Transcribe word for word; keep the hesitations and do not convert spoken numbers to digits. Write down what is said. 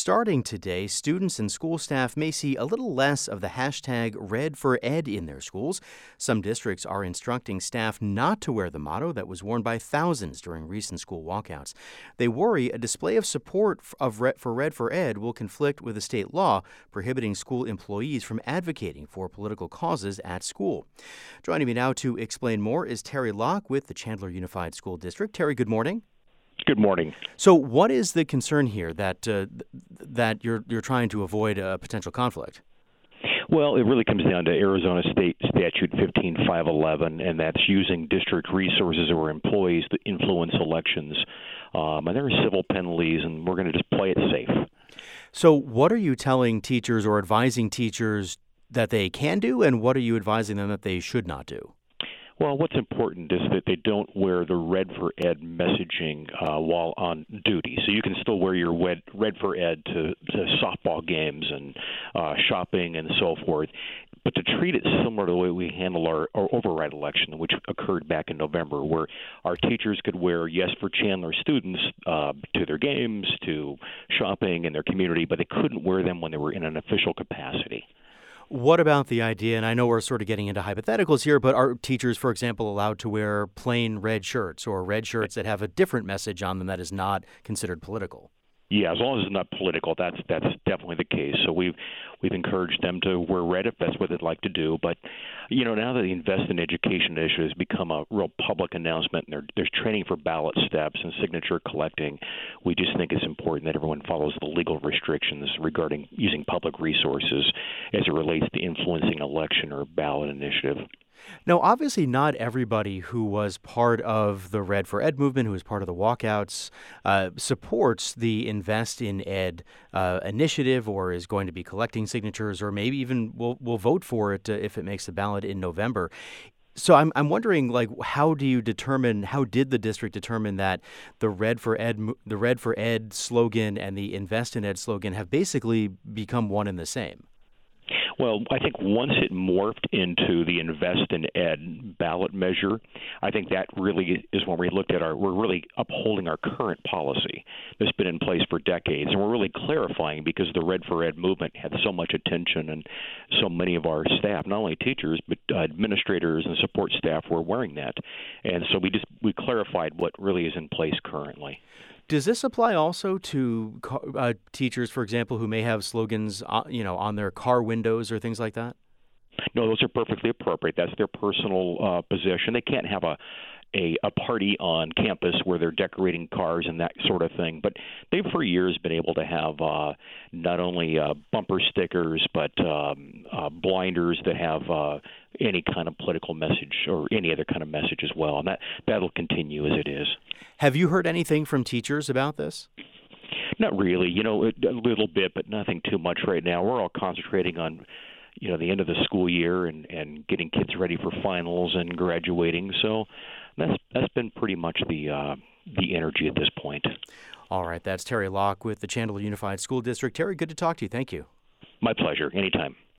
Starting today, students and school staff may see a little less of the hashtag Red for Ed in their schools. Some districts are instructing staff not to wear the motto that was worn by thousands during recent school walkouts. They worry a display of support of Red for Red for Ed will conflict with a state law prohibiting school employees from advocating for political causes at school. Joining me now to explain more is Terry Locke with the Chandler Unified School District. Terry, good morning. Good morning. So, what is the concern here that uh, th- that you're you're trying to avoid a potential conflict? Well, it really comes down to Arizona State Statute fifteen five eleven, and that's using district resources or employees to influence elections. Um, and there are civil penalties, and we're going to just play it safe. So, what are you telling teachers or advising teachers that they can do, and what are you advising them that they should not do? Well, what's important is that they don't wear the Red for Ed messaging uh, while on duty. So you can still wear your Red, Red for Ed to, to softball games and uh, shopping and so forth. But to treat it similar to the way we handle our, our override election, which occurred back in November, where our teachers could wear Yes for Chandler students uh, to their games, to shopping in their community, but they couldn't wear them when they were in an official capacity. What about the idea, and I know we're sort of getting into hypotheticals here, but are teachers, for example, allowed to wear plain red shirts or red shirts that have a different message on them that is not considered political? Yeah, as long as it's not political, that's that's definitely the case. So we've we've encouraged them to wear red if that's what they'd like to do. But you know, now that the Invest in Education issue has become a real public announcement, and there, there's training for ballot steps and signature collecting, we just think it's important that everyone follows the legal restrictions regarding using public resources as it relates to influencing election or ballot initiative. Now, obviously, not everybody who was part of the Red for Ed movement, who was part of the walkouts, uh, supports the Invest in Ed uh, initiative or is going to be collecting signatures or maybe even will will vote for it uh, if it makes the ballot in November. So I'm I'm wondering, like, how do you determine? How did the district determine that the Red for Ed the Red for Ed slogan and the Invest in Ed slogan have basically become one and the same? Well, I think once it morphed into the Invest in Ed ballot measure, I think that really is when we looked at our, we're really upholding our current policy that's been in place for decades. And we're really clarifying because the Red for Ed movement had so much attention and so many of our staff, not only teachers, but uh, administrators and support staff were wearing that. And so we just, we clarified what really is in place currently. Does this apply also to uh, teachers, for example, who may have slogans, uh, you know, on their car windows or things like that? No, those are perfectly appropriate. That's their personal uh, position. They can't have a, a a party on campus where they're decorating cars and that sort of thing. But they've for years been able to have uh, not only uh, bumper stickers but um, uh, blinders that have uh, any kind of political message or any other kind of message as well. And that that'll continue as it is. Have you heard anything from teachers about this? Not really. You know, a little bit, but nothing too much right now. We're all concentrating on, you know, the end of the school year and, and getting kids ready for finals and graduating. So that's that's been pretty much the uh, the energy at this point. All right. That's Terry Locke with the Chandler Unified School District. Terry, good to talk to you. Thank you. My pleasure. Anytime.